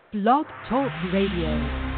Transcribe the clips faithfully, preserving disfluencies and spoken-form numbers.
Blog Talk Radio.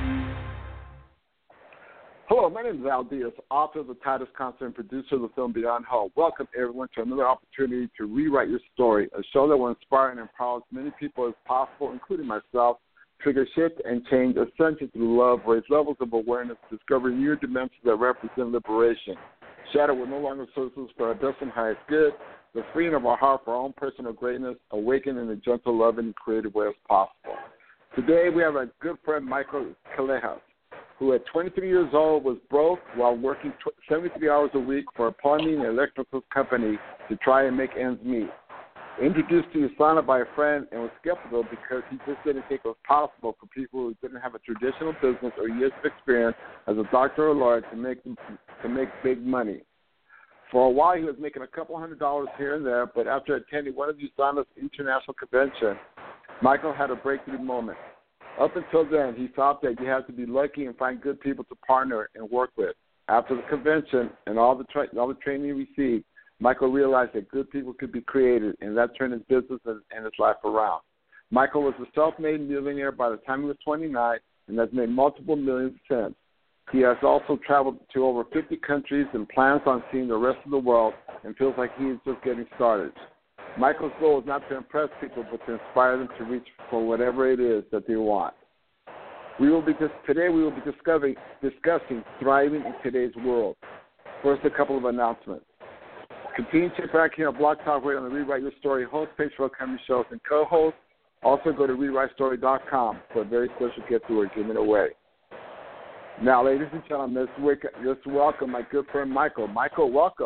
Hello, my name is Al Diaz, author of the Titus Concert and producer of the film Beyond Hope. Welcome, everyone, to another opportunity to rewrite your story, a show that will inspire and empower as many people as possible, including myself, trigger shift and change essential through love, raise levels of awareness, discover new dimensions that represent liberation. Shadow will no longer serve us for our best and highest good, the freeing of our heart for our own personal greatness, awaken in a gentle, loving, and creative way as possible. Today, we have a good friend, Michael Callejas, who at twenty-three years old was broke while working seventy-three hours a week for a plumbing and electrical company to try and make ends meet. Introduced to USANA by a friend and was skeptical because he just didn't think it was possible for people who didn't have a traditional business or years of experience as a doctor or lawyer to make to make big money. For a while, he was making a couple hundred dollars here and there, but after attending one of USANA's international conventions, Michael had a breakthrough moment. Up until then, he thought that you had to be lucky and find good people to partner and work with. After the convention and all the tra- all the training he received, Michael realized that good people could be created, and that turned his business and, and his life around. Michael was a self-made millionaire by the time he was twenty-nine and has made multiple millions since. He has also traveled to over fifty countries and plans on seeing the rest of the world and feels like he is just getting started. Michael's goal is not to impress people, but to inspire them to reach for whatever it is that they want. We will be just, today we will be discussing, discussing thriving in today's world. First, a couple of announcements. Continue to check back here on Blog Talk Radio on the Rewrite Your Story host page for upcoming shows and co-hosts. Also, go to rewrite story dot com for a very special gift we are giving away. Now, ladies and gentlemen, let's, let's welcome my good friend Michael. Michael, welcome.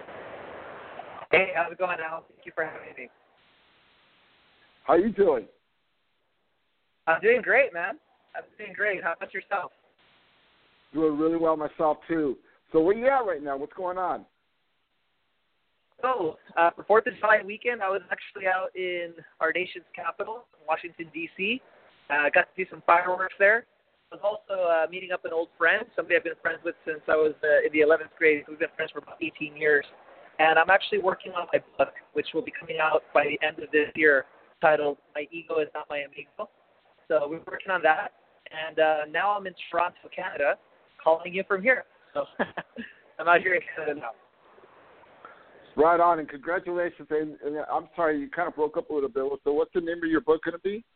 Hey, how's it going, Al? Thank you for having me. How you doing? I'm doing great, man. I'm doing great. How about yourself? Doing really well myself, too. So where you at right now? What's going on? So, uh, for fourth of July weekend, I was actually out in our nation's capital, Washington, D C Uh, got to do some fireworks there. I was also uh, meeting up an old friend, somebody I've been friends with since I was uh, in the eleventh grade. We've been friends for about eighteen years. And I'm actually working on my book, which will be coming out by the end of this year, titled My Ego Is Not My Amigo. So we're working on that. And uh, now I'm in Toronto, Canada, calling you from here. So I'm out here in Canada now. Right on, and congratulations. And, and I'm sorry, you kind of broke up a little bit. So what's the name of your book going to be?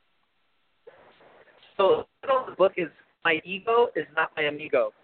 So the title of the book is My Ego Is Not My Amigo.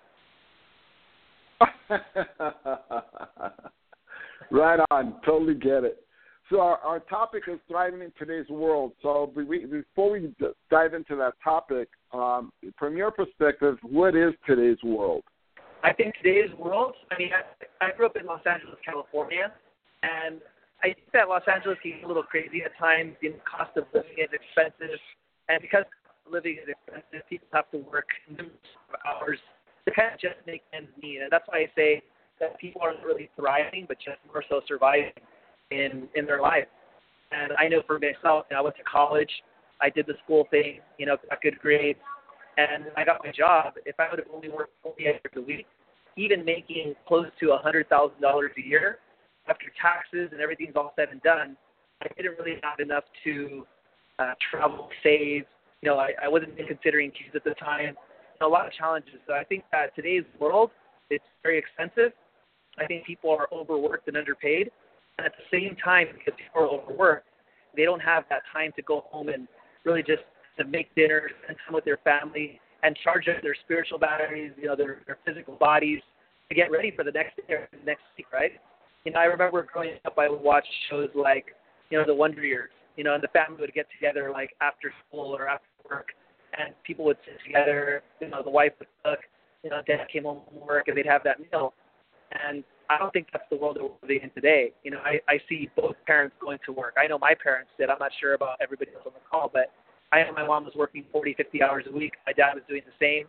Right on, totally get it. So our, our topic is thriving in today's world. So we, before we dive into that topic, um, from your perspective, what is today's world? I think today's world, I mean, I, I grew up in Los Angeles, California, and I think that Los Angeles can get a little crazy at times. The cost of living is expensive, and because living is expensive, people have to work numerous hours to kind of just make ends meet. And that's why I say that people aren't really thriving, but just more so surviving in, in their life. And I know for myself, you know, I went to college, I did the school thing, you know, got good grades, and I got my job. If I would have only worked forty hours a week, even making close to one hundred thousand dollars a year, after taxes and everything's all said and done, I didn't really have enough to uh, travel, save. You know, I, I wasn't even considering kids at the time. A lot of challenges. So I think that today's world, it's very expensive. I think people are overworked and underpaid. And at the same time, because people are overworked, they don't have that time to go home and really just to make dinner, spend time with their family, and charge up their spiritual batteries, you know, their, their physical bodies to get ready for the next day or the next week, right? You know, I remember growing up, I would watch shows like, you know, The Wonder Years, you know, and the family would get together like after school or after work, and people would sit together, you know, the wife would cook, you know, dad came home from work, and they'd have that meal. And I don't think that's the world that we're living in today. You know, I, I see both parents going to work. I know my parents did. I'm not sure about everybody else on the call, but I know my mom was working forty, fifty hours a week. My dad was doing the same.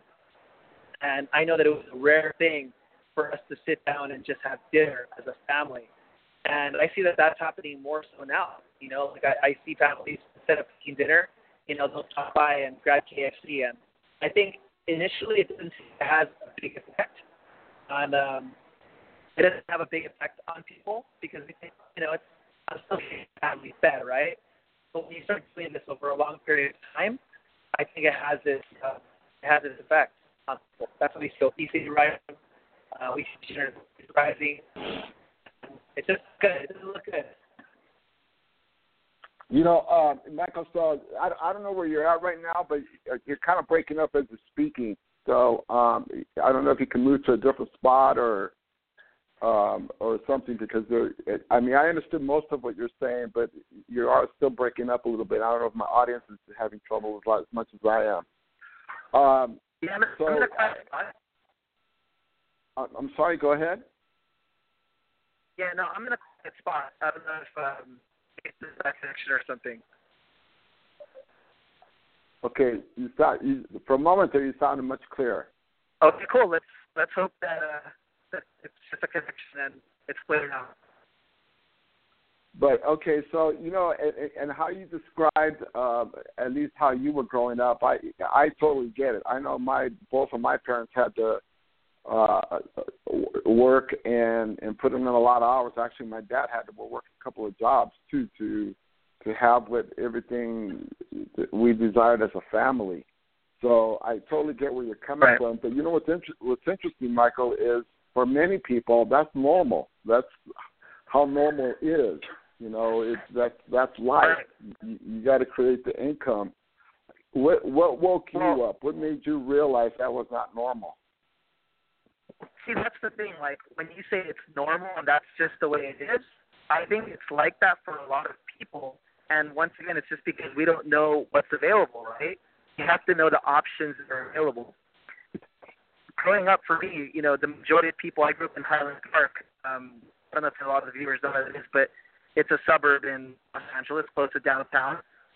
And I know that it was a rare thing for us to sit down and just have dinner as a family. And I see that that's happening more so now. You know, like I, I see families instead of cooking dinner, you know, they'll stop by and grab K F C. And I think initially it doesn't seem to have a big effect on, um, it doesn't have a big effect on people because they think, you know, it's, I'm still getting family fed, right? But when you start doing this over a long period of time, I think it has its uh, it has its effect on people. That's why we see obesity rising. Uh, we see gender rising. It's just good. It doesn't look good. You know, uh, Michael, so I, I don't know where you're at right now, but you're kind of breaking up as you're speaking. So um, I don't know if you can move to a different spot or um, or something, because there, it, I mean, I understood most of what you're saying, but you are still breaking up a little bit. I don't know if my audience is having trouble as, as much as I am. Um, yeah, I'm, so, I'm in a quiet spot. Uh, I'm sorry, go ahead. Yeah, no, I'm in a quiet spot. I don't know if um, it's a bad connection or something. Okay, you sound, you, for a moment there, you sounded much clearer. Okay, cool. Let's let's hope that, uh, that it's just a connection and it's clear now. But okay, so you know, and, and how you described, uh, at least how you were growing up, I I totally get it. I know my both of my parents had to uh, work and and put in a lot of hours. Actually, my dad had to work a couple of jobs too to to have with everything that we desired as a family. So I totally get where you're coming right. from. But you know what's inter- what's interesting, Michael, is for many people that's normal. That's how normal is. You know, it's that's that's life. You, you got to create the income. What what woke you up? What made you realize that was not normal? See, that's the thing. Like when you say it's normal and that's just the way it is, I think it's like that for a lot of people. And once again, it's just because we don't know what's available, right? You have to know the options that are available. Growing up for me, you know, the majority of people, I grew up in Highland Park. Um, I don't know if a lot of the viewers know what it is, but it's a suburb in Los Angeles, close to downtown.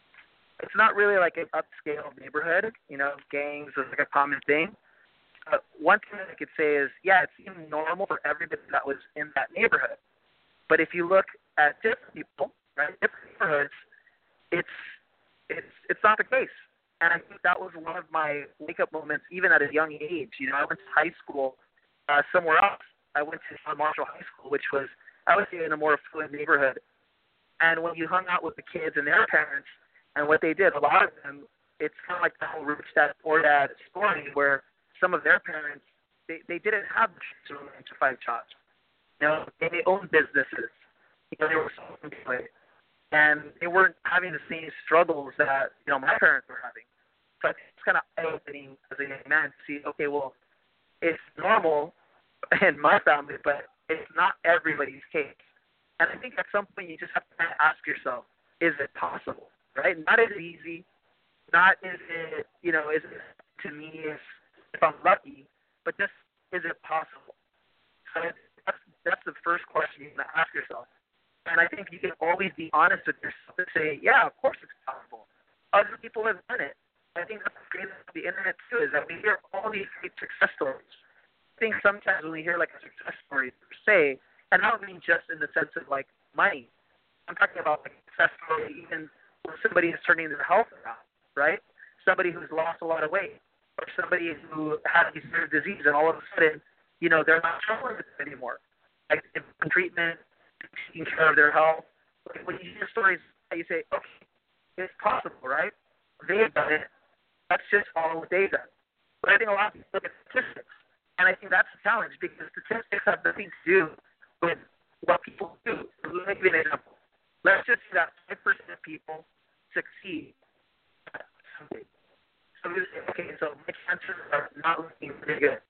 It's not really like an upscale neighborhood. You know, gangs is like a common thing. But one thing that I could say is, yeah, it seemed normal for everybody that was in that neighborhood. But if you look at different people, right, different neighborhoods, it's it's it's not the case. And I think that was one of my wake-up moments, even at a young age. You know, I went to high school uh, somewhere else. I went to John Marshall High School, which was, I would say, in a more affluent neighborhood. And when you hung out with the kids and their parents and what they did, a lot of them, it's kind of like the whole Rich Dad Poor Dad story, where some of their parents, they, they didn't have the chance to nine to five jobs. You know, they, they owned businesses. You know, they were self-employed. And they weren't having the same struggles that, you know, my parents were having. So I think it's kind of eye-opening as a young man to see, okay, well, it's normal in my family, but it's not everybody's case. And I think at some point you just have to kind of ask yourself, is it possible, right? Not is it easy, not is it, you know, is it to me if, if I'm lucky, but just is it possible? So that's, that's the first question you have to ask yourself. And I think you can always be honest with yourself and say, yeah, of course it's possible. Other people have done it. I think that's the great thing about the internet, too, is that we hear all these great success stories. I think sometimes when we hear, like, a success story per se, and I don't mean just in the sense of, like, money. I'm talking about, like, success story even when somebody is turning their health around, right? Somebody who's lost a lot of weight, or somebody who had these rare disease, and all of a sudden, you know, they're not struggling with it anymore. Like, in treatment, taking care of their health. Like when you hear stories, you say, okay, it's possible, right? They've done it. Let's just follow what they've done. But I think a lot of people look at statistics, and I think that's a challenge because statistics have nothing to do with what people do. Let me give you an example. Let's just say that five percent of people succeed at something. So we say, okay, so my chances are not looking pretty good.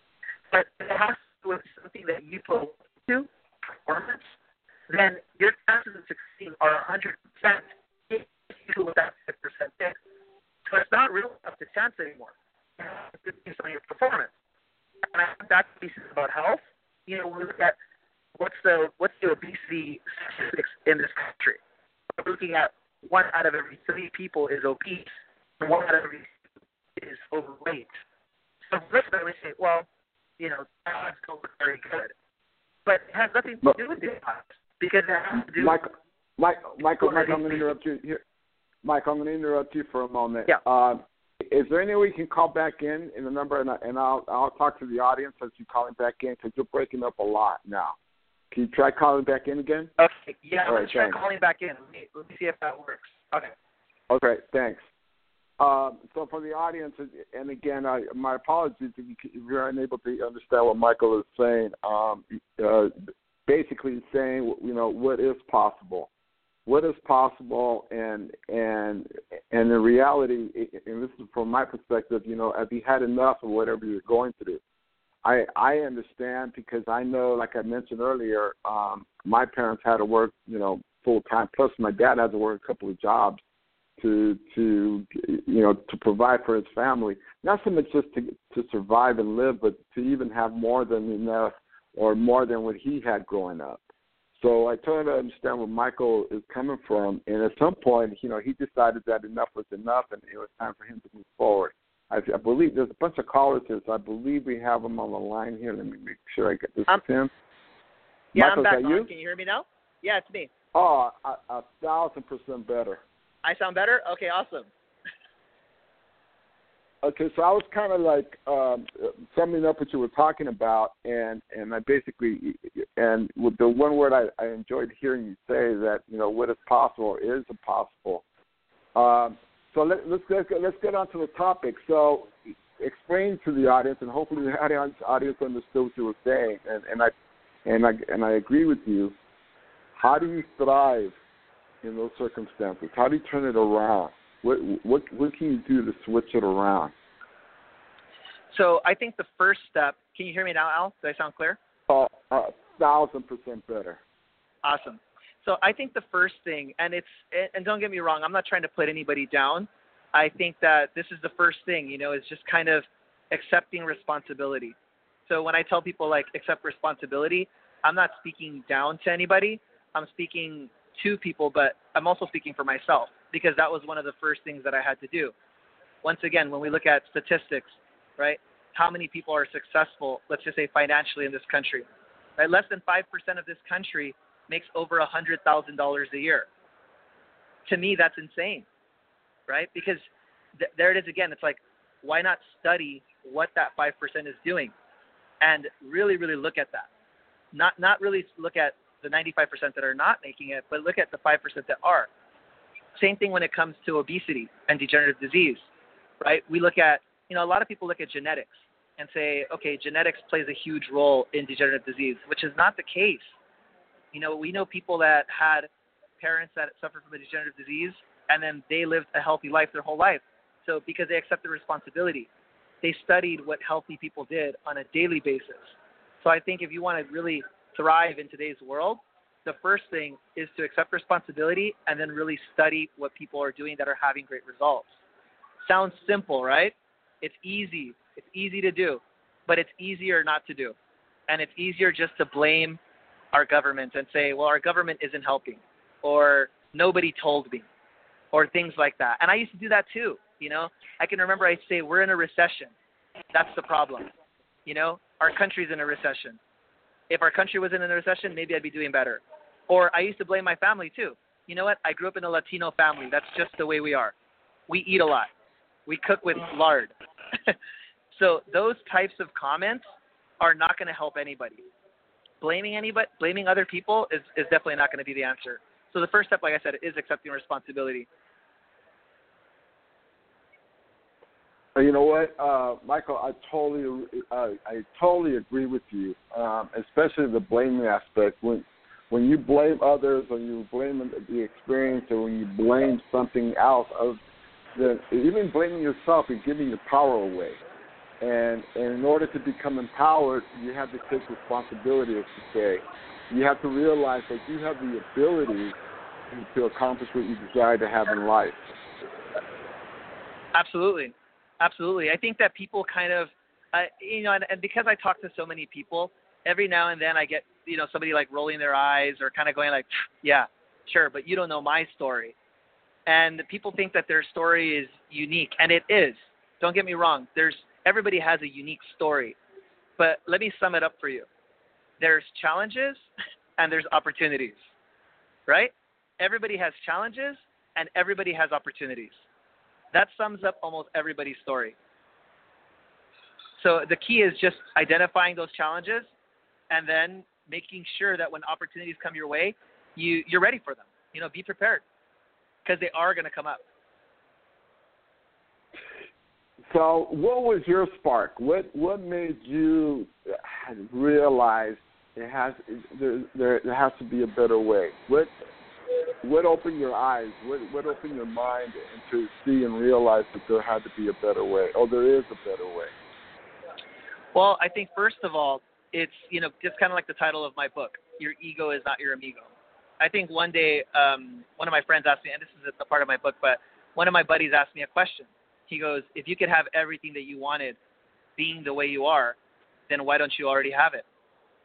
But if it has to do with something that you put into, performance, then your chances of succeeding are one hundred percent if you do what that five percent is. So it's not really up to chance anymore. It's based on your performance. And I think that can be said about health. You know, we look at what's the what's the obesity statistics in this country. We're looking at one out of every three people is obese, and one out of every two is overweight. So this way we say, well, you know, odds don't look very good. But it has nothing to do with the odds. Because it has to do Michael, Michael, Michael, Michael I'm going to interrupt you here. Mike, I'm going to interrupt you for a moment. Yeah. Uh, is there any way you can call back in in the number, and, I, and I'll I'll talk to the audience as you calling back in because you're breaking up a lot now. Can you try calling back in again? Okay. Yeah, I'm All going right, to try thanks. calling back in. Let me, let me see if that works. Okay. Okay, thanks. Um, so for the audience, and again, I, my apologies if, you, if you're unable to understand what Michael is saying. Um, uh, basically saying, you know, what is possible. What is possible, and and and in reality, and this is from my perspective, you know, have you had enough of whatever you're going through? I I understand because I know, like I mentioned earlier, um, my parents had to work, you know, full time. Plus, my dad had to work a couple of jobs to to you know to provide for his family. Not so much just to to survive and live, but to even have more than enough or more than what he had growing up. So I totally understand where Michael is coming from, and at some point, you know, he decided that enough was enough, and it was time for him to move forward. I, I believe there's a bunch of callers here, so I believe we have him on the line here. Let me make sure I get this um, to him. Yeah, Michael, I'm back is that on. you? Can you hear me now? Yeah, it's me. Oh, a, a thousand percent better. I sound better? Okay, awesome. Okay, so I was kind of like um, summing up what you were talking about, and, and I basically, and with the one word I, I enjoyed hearing you say that, you know, what is possible is impossible. Um, so let, let's get, let's get on to the topic. So explain to the audience, and hopefully the audience, audience understood what you were saying, and, and I and I and I agree with you. How do you thrive in those circumstances? How do you turn it around? What what what can you do to switch it around? So I think the first step. Can you hear me now, Al? Do I sound clear? Uh, a thousand percent better. Awesome. So I think the first thing, and it's and don't get me wrong, I'm not trying to put anybody down. I think that this is the first thing, you know, is just kind of accepting responsibility. So when I tell people like accept responsibility, I'm not speaking down to anybody. I'm speaking to people, but I'm also speaking for myself, because that was one of the first things that I had to do. Once again, when we look at statistics, right, how many people are successful, let's just say financially in this country, right? Less than five percent of this country makes over one hundred thousand dollars a year. To me, that's insane, right? Because th- there it is again. It's like, why not study what that five percent is doing and really, really look at that? Not not really look at the ninety-five percent that are not making it, but look at the five percent that are. Same thing when it comes to obesity and degenerative disease, right? We look at, you know, a lot of people look at genetics and say, okay, genetics plays a huge role in degenerative disease, which is not the case. You know, we know people that had parents that suffered from a degenerative disease, and then they lived a healthy life their whole life. So because they accepted responsibility, they studied what healthy people did on a daily basis. So I think if you want to really thrive in today's world, the first thing is to accept responsibility and then really study what people are doing that are having great results. Sounds simple, right? It's easy. It's easy to do, but it's easier not to do. And it's easier just to blame our government and say, well, our government isn't helping, or nobody told me, or things like that. And I used to do that too. You know, I can remember I say, we're in a recession. That's the problem. You know, our country's in a recession. If our country wasn't in a recession, maybe I'd be doing better. Or I used to blame my family too. You know what? I grew up in a Latino family. That's just the way we are. We eat a lot. We cook with lard. So those types of comments are not going to help anybody. Blaming anybody, blaming other people is, is definitely not going to be the answer. So the first step, like I said, is accepting responsibility. You know what, uh, Michael? I totally, uh, I totally agree with you, um, especially the blaming aspect. When, when you blame others, or you blame the experience, or when you blame something else, of the, even blaming yourself is giving your power away. And, and in order to become empowered, you have to take responsibility, as you say. You have to realize that you have the ability to, to accomplish what you desire to have in life. Absolutely. Absolutely. I think that people kind of, uh, you know, and, and because I talk to so many people, every now and then I get, you know, somebody like rolling their eyes or kind of going like, yeah, sure, but you don't know my story. And people think that their story is unique, and it is. Don't get me wrong. There's everybody has a unique story. But let me sum it up for you. There's challenges and there's opportunities, right? Everybody has challenges and everybody has opportunities. That sums up almost everybody's story. So the key is just identifying those challenges and then making sure that when opportunities come your way, you, you're ready for them. You know, be prepared, because they are going to come up. So, what was your spark? What what made you realize it has there, there there has to be a better way? What what opened your eyes? What what opened your mind to see and realize that there had to be a better way? Oh, there is a better way. Well, I think first of all, it's, you know, just kind of like the title of my book, Your Ego is Not Your Amigo. I think one day um, one of my friends asked me, and this is a part of my book, but one of my buddies asked me a question. He goes, if you could have everything that you wanted being the way you are, then why don't you already have it?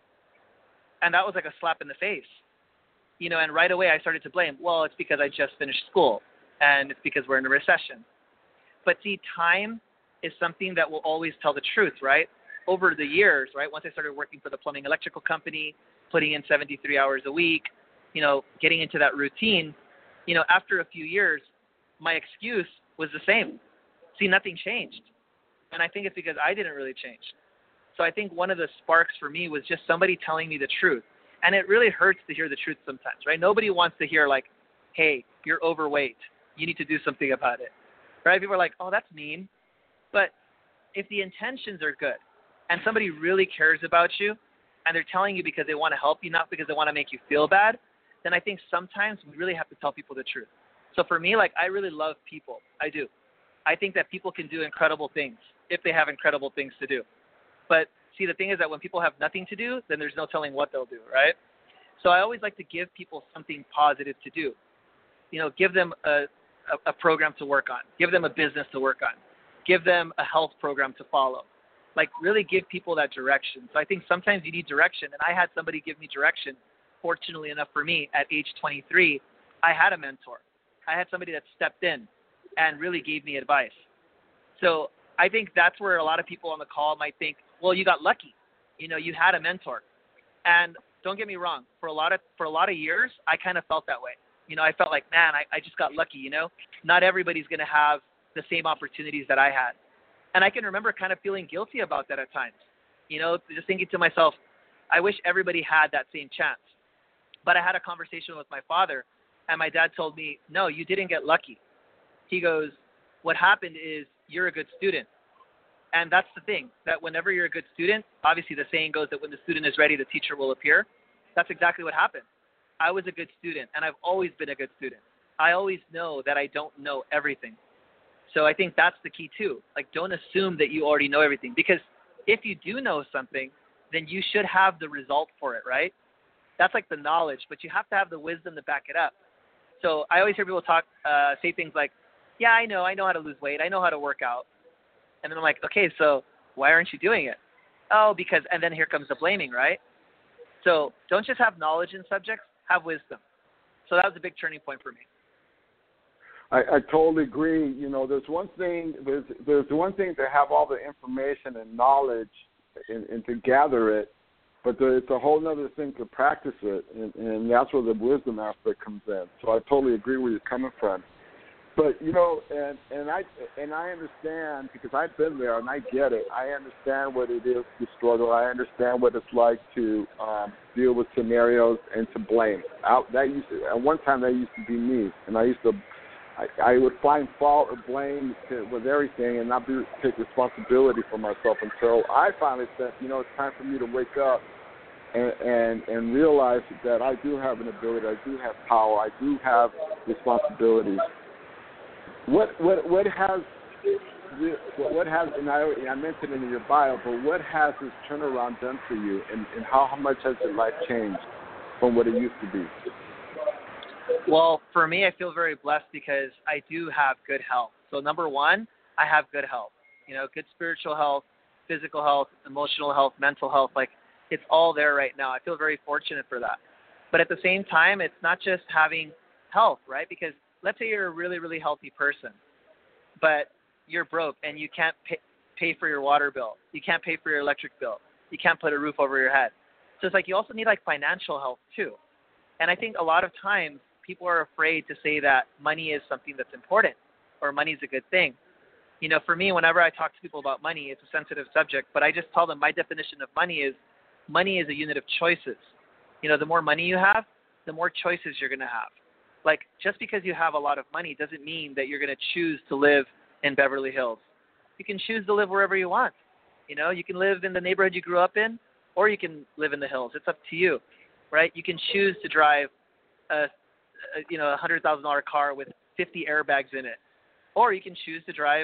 And that was like a slap in the face. You know, and right away I started to blame, well, it's because I just finished school, and it's because we're in a recession. But see, time is something that will always tell the truth, right? Over the years, right, once I started working for the plumbing electrical company, putting in seventy-three hours a week, you know, getting into that routine, you know, after a few years, my excuse was the same. See, nothing changed. And I think it's because I didn't really change. So I think one of the sparks for me was just somebody telling me the truth. And it really hurts to hear the truth sometimes, right? Nobody wants to hear like, hey, you're overweight. You need to do something about it, right? People are like, oh, that's mean. But if the intentions are good and somebody really cares about you and they're telling you because they want to help you, not because they want to make you feel bad, then I think sometimes we really have to tell people the truth. So for me, like, I really love people. I do. I think that people can do incredible things if they have incredible things to do. But see, the thing is that when people have nothing to do, then there's no telling what they'll do, right? So I always like to give people something positive to do. You know, give them a, a, a program to work on. Give them a business to work on. Give them a health program to follow. Like, really give people that direction. So I think sometimes you need direction. And I had somebody give me direction. Fortunately enough for me, at age twenty-three, I had a mentor. I had somebody that stepped in and really gave me advice. So I think that's where a lot of people on the call might think, well, you got lucky. You know, you had a mentor. And don't get me wrong, for a lot of for a lot of years, I kind of felt that way. You know, I felt like, man, I, I just got lucky, you know. Not everybody's going to have the same opportunities that I had. And I can remember kind of feeling guilty about that at times. You know, just thinking to myself, I wish everybody had that same chance. But I had a conversation with my father, and my dad told me, no, you didn't get lucky. He goes, what happened is you're a good student. And that's the thing, that whenever you're a good student, obviously the saying goes that when the student is ready, the teacher will appear. That's exactly what happened. I was a good student, and I've always been a good student. I always know that I don't know everything. So I think that's the key too. Like, don't assume that you already know everything, because if you do know something, then you should have the result for it, right? That's like the knowledge, but you have to have the wisdom to back it up. So I always hear people talk, uh, say things like, yeah, I know, I know how to lose weight. I know how to work out. And then I'm like, okay, so why aren't you doing it? Oh, because, and then here comes the blaming, right? So don't just have knowledge in subjects, have wisdom. So that was a big turning point for me. I, I totally agree. You know, there's one thing, there's there's one thing to have all the information and knowledge and, and to gather it, but there, it's a whole other thing to practice it, and, and that's where the wisdom aspect comes in. So I totally agree where you're coming from. But, you know, and, and I and I understand, because I've been there and I get it. I understand what it is to struggle. I understand what it's like to um, deal with scenarios and to blame. I, that used to, at one time that used to be me, and I used to I, I would find fault or blame to, with everything and not be, take responsibility for myself until I finally said, you know, it's time for me to wake up and, and, and realize that I do have an ability, I do have power, I do have responsibilities. What what what has what has and I, I mentioned it in your bio, but what has this turnaround done for you, and, and how, how much has your life changed from what it used to be? Well, for me, I feel very blessed because I do have good health. So number one, I have good health. You know, good spiritual health, physical health, emotional health, mental health. Like, it's all there right now. I feel very fortunate for that. But at the same time, it's not just having health, right? Because let's say you're a really, really healthy person, but you're broke and you can't pay, pay for your water bill. You can't pay for your electric bill. You can't put a roof over your head. So it's like you also need, like, financial health too. And I think a lot of times people are afraid to say that money is something that's important or money is a good thing. You know, for me, whenever I talk to people about money, it's a sensitive subject, but I just tell them my definition of money is money is a unit of choices. You know, the more money you have, the more choices you're going to have. Like, just because you have a lot of money doesn't mean that you're going to choose to live in Beverly Hills. you can choose to live wherever you want. You know, you can live in the neighborhood you grew up in, or you can live in the hills. It's up to you, right? You can choose to drive a, a you know, a hundred thousand dollar car with fifty airbags in it, or you can choose to drive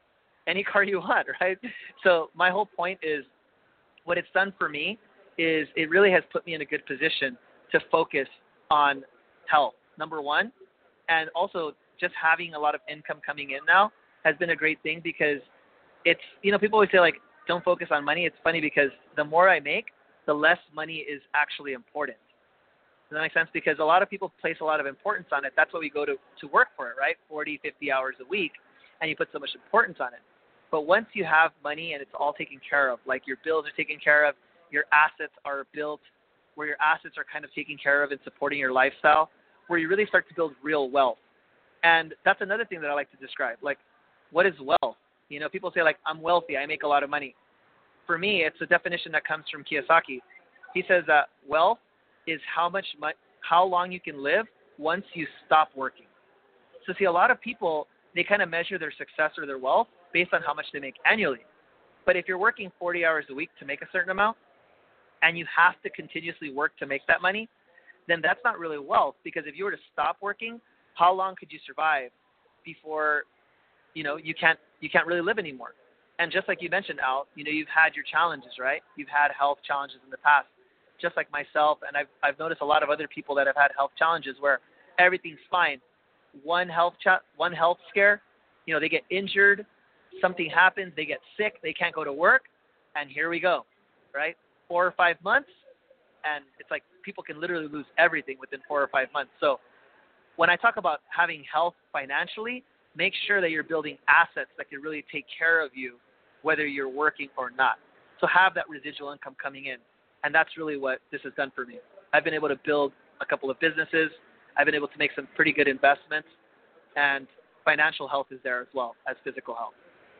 any car you want, right? So my whole point is, what it's done for me is it really has put me in a good position to focus on health, number one, and also just having a lot of income coming in now has been a great thing, because it's, you know, people always say, like, don't focus on money. It's funny because the more I make, the less money is actually important. Does that make sense? Because a lot of people place a lot of importance on it. That's what we go to, to work for it, right? forty, fifty hours a week, and you put so much importance on it. But once you have money and it's all taken care of, like your bills are taken care of, your assets are built, where your assets are kind of taken care of and supporting your lifestyle, where you really start to build real wealth. And that's another thing that I like to describe. Like, what is wealth? You know, people say, like, I'm wealthy, I make a lot of money. For me, it's a definition that comes from Kiyosaki. He says that wealth is how much mo- how long you can live once you stop working. So see, a lot of people, they kind of measure their success or their wealth based on how much they make annually. But if you're working forty hours a week to make a certain amount, and you have to continuously work to make that money, then that's not really wealth, because if you were to stop working, how long could you survive before, you know, you can't you can't really live anymore? And just like you mentioned, Al, you know, you've had your challenges, right? You've had health challenges in the past, just like myself, and I've I've noticed a lot of other people that have had health challenges where everything's fine. One health cha- one health scare, you know, they get injured, something happens, they get sick, they can't go to work, and here we go, right? Four or five months, and it's like people can literally lose everything within four or five months. So when I talk about having health financially, make sure that you're building assets that can really take care of you, whether you're working or not. So have that residual income coming in. And that's really what this has done for me. I've been able to build a couple of businesses. I've been able to make some pretty good investments. And financial health is there as well as physical health.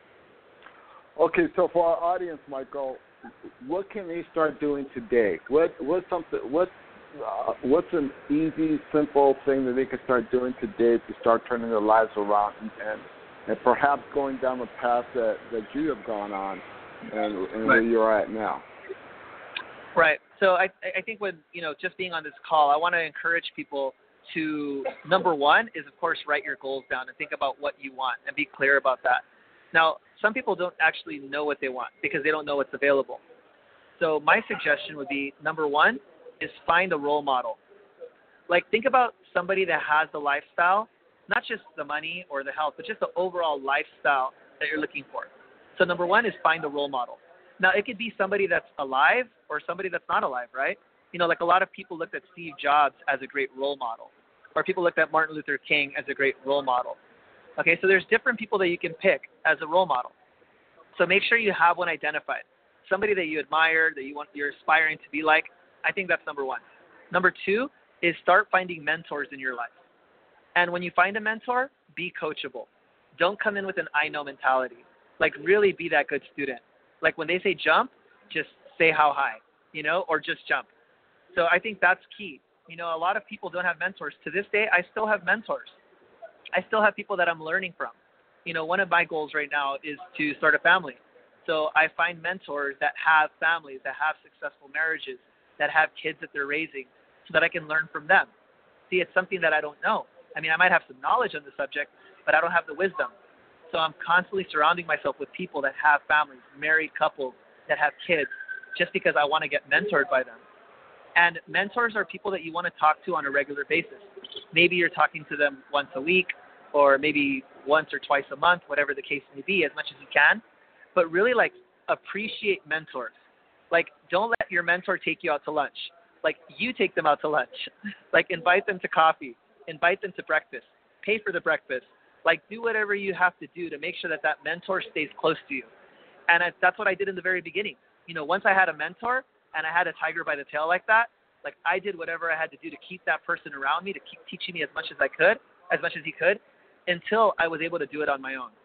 Okay, so for our audience, Michael, what can they start doing today? What what's something what uh, what's an easy, simple thing that they can start doing today to start turning their lives around and and, and perhaps going down the path that, that you have gone on and, and right. where you're at now? Right. So I I think with, you know, just being on this call, I want to encourage people to, number one is, of course, write your goals down and think about what you want and be clear about that. Now, some people don't actually know what they want because they don't know what's available. So my suggestion would be, number one, is find a role model. Like, think about somebody that has the lifestyle, not just the money or the health, but just the overall lifestyle that you're looking for. So number one is find a role model. Now, it could be somebody that's alive or somebody that's not alive, right? You know, like a lot of people looked at Steve Jobs as a great role model, or people looked at Martin Luther King as a great role model. Okay, so there's different people that you can pick as a role model. So make sure you have one identified. Somebody that you admire, that you want, you're aspiring to be like. I think that's number one. Number two is start finding mentors in your life. And when you find a mentor, be coachable. Don't come in with an I know mentality. Like, really be that good student. Like, when they say jump, just say how high, you know, or just jump. So I think that's key. You know, a lot of people don't have mentors. To this day, I still have mentors. I still have people that I'm learning from. You know, one of my goals right now is to start a family. So I find mentors that have families, that have successful marriages, that have kids that they're raising, so that I can learn from them. See, it's something that I don't know. I mean, I might have some knowledge on the subject, but I don't have the wisdom. So I'm constantly surrounding myself with people that have families, married couples, that have kids, just because I want to get mentored by them. And mentors are people that you want to talk to on a regular basis. Maybe you're talking to them once a week, or maybe once or twice a month, whatever the case may be, as much as you can. But really, like, appreciate mentors. Like, don't let your mentor take you out to lunch. Like, you take them out to lunch. Like, invite them to coffee. Invite them to breakfast. Pay for the breakfast. Like, do whatever you have to do to make sure that that mentor stays close to you. And I, that's what I did in the very beginning. You know, once I had a mentor and I had a tiger by the tail like that, like, I did whatever I had to do to keep that person around me, to keep teaching me as much as I could, as much as he could, until I was able to do it on my own.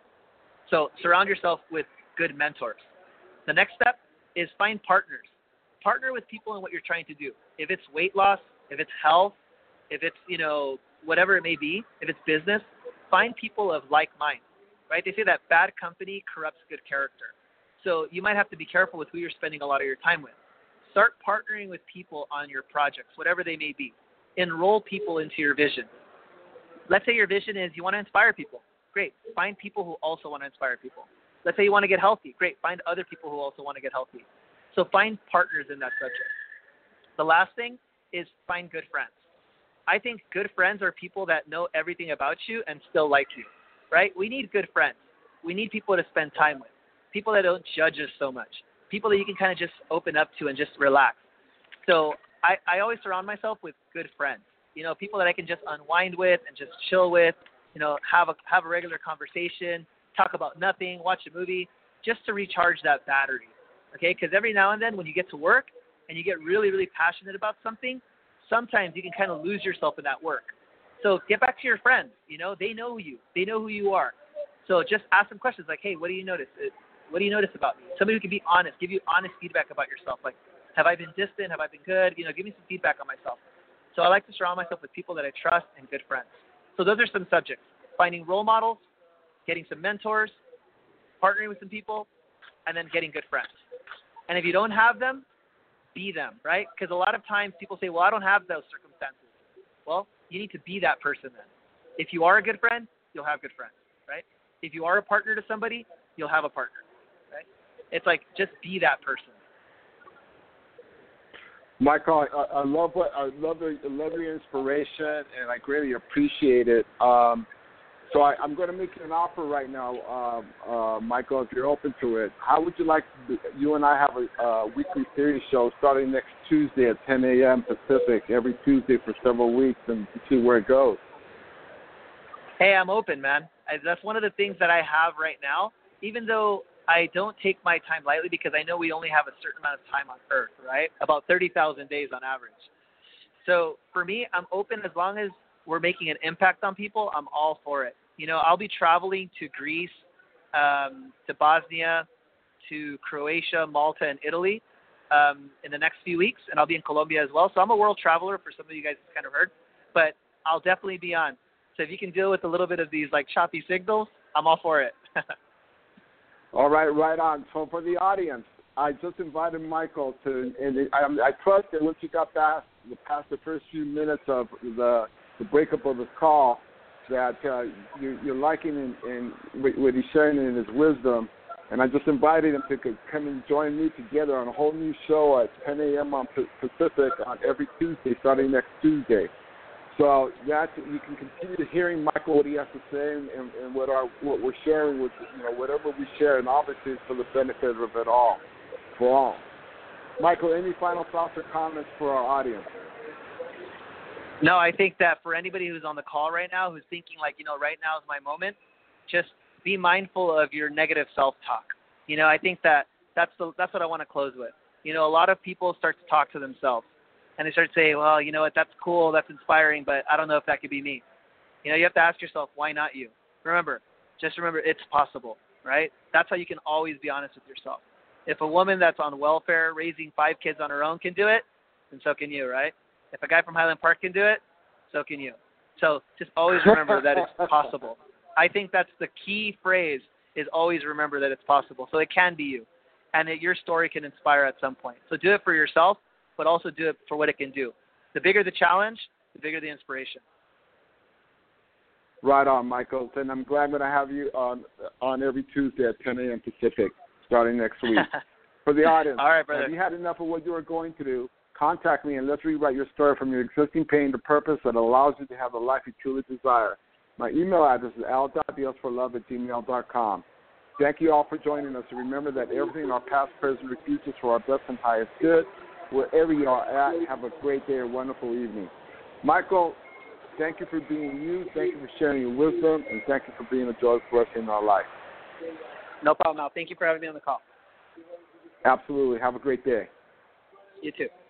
So surround yourself with good mentors. The next step is find partners. Partner with people in what you're trying to do. If it's weight loss, if it's health, if it's, you know, whatever it may be, if it's business, find people of like mind. right? They say that bad company corrupts good character. So you might have to be careful with who you're spending a lot of your time with. Start partnering with people on your projects, whatever they may be. Enroll people into your vision. Let's say your vision is you want to inspire people. Great. Find people who also want to inspire people. Let's say you want to get healthy. Great. Find other people who also want to get healthy. So find partners in that subject. The last thing is find good friends. I think good friends are people that know everything about you and still like you, right? We need good friends. We need people to spend time with, people that don't judge us so much, people that you can kind of just open up to and just relax. So I, I always surround myself with good friends, you know, people that I can just unwind with and just chill with, you know, have a have a regular conversation, talk about nothing, watch a movie, just to recharge that battery, okay? Because every now and then when you get to work and you get really, really passionate about something, sometimes you can kind of lose yourself in that work. So get back to your friends, you know, they know you, they know who you are. So just ask them questions like, hey, what do you notice? What do you notice about me? Somebody who can be honest, give you honest feedback about yourself. Like, have I been distant? Have I been good? You know, give me some feedback on myself. So I like to surround myself with people that I trust and good friends. So those are some subjects: finding role models, getting some mentors, partnering with some people, and then getting good friends. And if you don't have them, be them, right? Because a lot of times people say, well, I don't have those circumstances. Well, you need to be that person then. If you are a good friend, you'll have good friends, right? If you are a partner to somebody, you'll have a partner, right? It's like, just be that person. Michael, I, I love what I love the I love your inspiration, and I greatly appreciate it. Um, so I, I'm going to make you an offer right now, uh, uh, Michael, if you're open to it. How would you like to, you and I have a uh, weekly series show starting next Tuesday at ten a.m. Pacific, every Tuesday for several weeks, and see where it goes. Hey, I'm open, man. I, that's one of the things that I have right now, even though I don't take my time lightly, because I know we only have a certain amount of time on Earth, right? About thirty thousand days on average. So for me, I'm open as long as we're making an impact on people. I'm all for it. You know, I'll be traveling to Greece, um, to Bosnia, to Croatia, Malta, and Italy um, in the next few weeks, and I'll be in Colombia as well. So I'm a world traveler, for some of you guys kind of heard, but I'll definitely be on. So if you can deal with a little bit of these like choppy signals, I'm all for it. All right, right on. So for the audience, I just invited Michael to, and I, I trust that once you got past, past the first few minutes of the, the breakup of this call, that uh, you, you're liking and, and what he's sharing in his wisdom. And I just invited him to come and join me together on a whole new show at ten a.m. on Pacific on every Tuesday, starting next Tuesday. So that you can continue hearing Michael, what he has to say, and, and, and what our what we're sharing with, you know, whatever we share, and obviously it's for the benefit of it all, for all. Michael, any final thoughts or comments for our audience? No, I think that for anybody who's on the call right now, who's thinking like, you know, right now is my moment, just be mindful of your negative self-talk. You know, I think that that's the that's what I want to close with. You know, a lot of people start to talk to themselves. And they start to say, well, you know what, that's cool, that's inspiring, but I don't know if that could be me. You know, you have to ask yourself, why not you? Remember, just remember, it's possible, right? That's how you can always be honest with yourself. If a woman that's on welfare raising five kids on her own can do it, then so can you, right? If a guy from Highland Park can do it, so can you. So just always remember that it's possible. I think that's the key phrase, is always remember that it's possible. So it can be you, and that your story can inspire at some point. So do it for yourself, but also do it for what it can do. The bigger the challenge, the bigger the inspiration. Right on, Michael. And I'm glad that I have you on on every Tuesday at ten a.m. Pacific, starting next week. For the audience, all right, brother. Have you had enough of what you are going to do? Contact me, and let's rewrite your story from your existing pain to purpose that allows you to have the life you truly desire. My email address is al dot deals for love at gmail dot com. Thank you all for joining us. And remember that everything in our past, present, and future is for our best and highest good. Wherever you are at, have a great day or wonderful evening. Michael, thank you for being you. Thank you for sharing your wisdom. And thank you for being a joy for us in our life. No problem, Al. Thank you for having me on the call. Absolutely. Have a great day. You too.